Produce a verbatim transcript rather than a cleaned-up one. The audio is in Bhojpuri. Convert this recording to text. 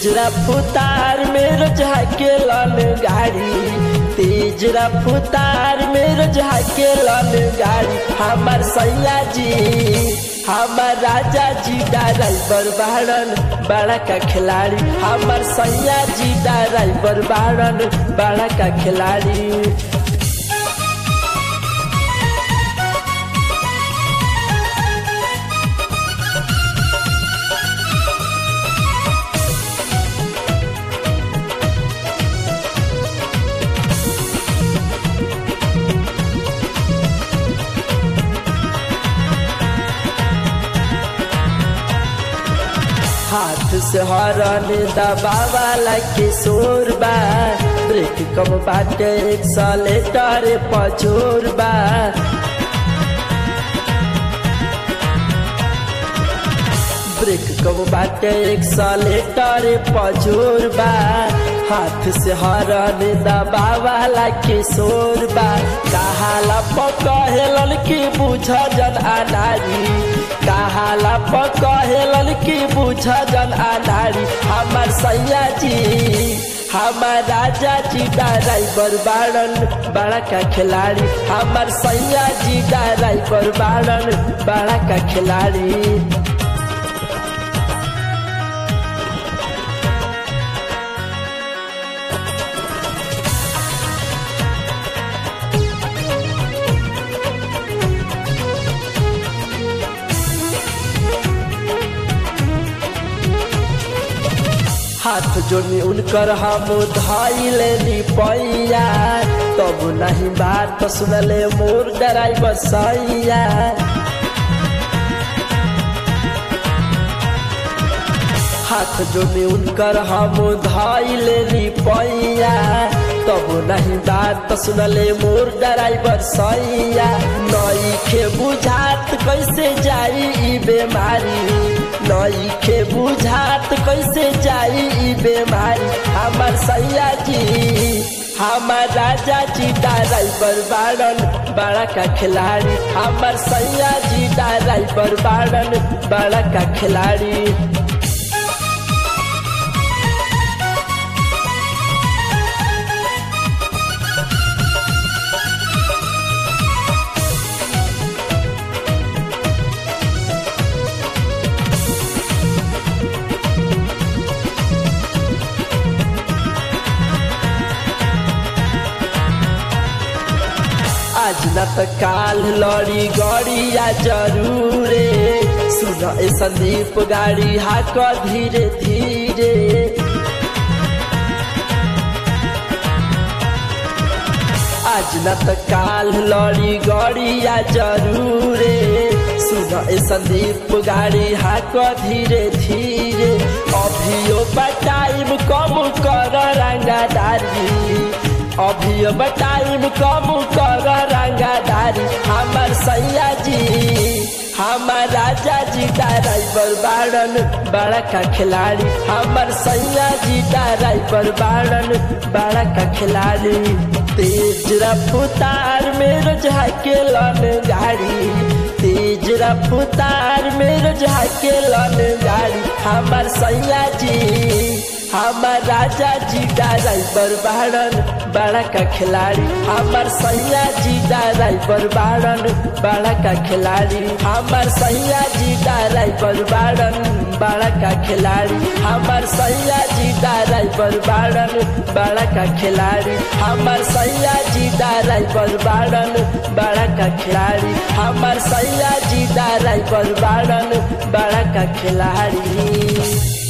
तेज रफ्तार में रोज हाकेलन गाड़ी, तेज रफ्तार में रोज हाकेलन गाड़ी। हमार सैया जी हमार राजा जी ड्राइवर बाड़न बड़ा का खिलाड़ी, हमार सैया जी ड्राइवर बाड़न बड़ा का खिलाड़ी। हाथ से हॉर्न दबावाला किशोर बा, ब्रेक कम बाटे एक्सेलेटर पचोर बा। ब्रेक कम बाटे एक्सेलेटर पचोर बा, हाथ से हॉर्न दबावाला किशोर बा। कहाला पकहेलन की बुझ जन अनारी, कहाला पकहेलन की बुझ जन अनारी। हमार सैया जी हमार राजा जी ड्राइवर बाड़न बड़ा का खिलाड़ी, हमार सैया जी ड्राइवर बाड़न बड़ा का खिलाड़ी। हाथ जोड़नी उनकर हम धैले पैया, तब नहीं बात सुनले मोर ड्राइवर सैया। हाथ जोड़नी उनकर हम धैले पैया, तब नहीं बात सुनले मोर ड्राइवर सैया। नइखे बुझात कैसे जाई ई बेमारी, नइखे बुझात कैसे जाई ई बेमारी। हमार सैया जी हमार राजा जी ड्राइवर बाड़न बड़ा का खिलाड़ी, हमार सैया जी ड्राइवर बाड़न बड़ा का खिलाड़ी। आज न त काल लड़ी गड़िया जरूरे, सुन ए संदीप गाड़ी हाक धीरे धीरे। आज न त काल लड़ी गड़िया जरूरे, सुन ए संदीप गाड़ी हाक धीरे धीरे। अभियो टाइम कम कर रंगादारी, अभी टाइम कम कर रंगादारी। हमार सैया जी हमार राजा जी ड्राइवर बाड़न बड़ा का खिलाड़ी, हमार सैया जी ड्राइवर बाड़न बड़ा का खिलाड़ी। तेज रफ्तार में रोज हाकेलन गाड़ी, तेज रफ्तार में रोज हाकेलन गाड़ी। हमार सैया जी हमार राजा जी ड्राइवर बाड़न बड़ा का खिलाड़ी, हमार सैया जी ड्राइवर बाड़न बड़ा का खिलाड़ी। हमार सैया जी ड्राइवर बाड़न बड़ा का खिलाड़ी, हमार सैया जी ड्राइवर बाड़न बड़ा का खिलाड़ी। हमार सैया जी ड्राइवर बाड़न बड़ा का खिलाड़ी, हमार सैया जी ड्राइवर बाड़न बड़ा का खिलाड़ी।